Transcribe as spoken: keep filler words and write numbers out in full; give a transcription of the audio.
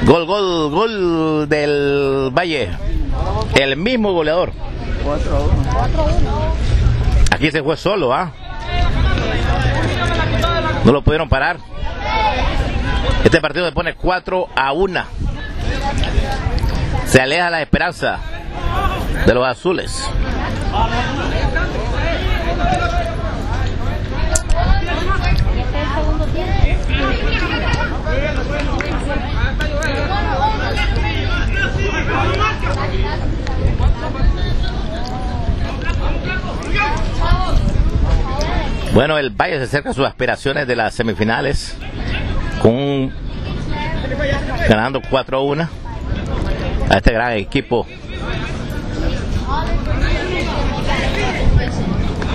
Gol, gol, gol del Valle. El mismo goleador. cuatro a uno. Aquí se fue solo, ¿ah? No lo pudieron parar. Este partido se pone cuatro a uno. Se aleja la esperanza de los azules. Bueno, el Valle se acerca a sus aspiraciones de las semifinales con un, ganando cuatro a uno a este gran equipo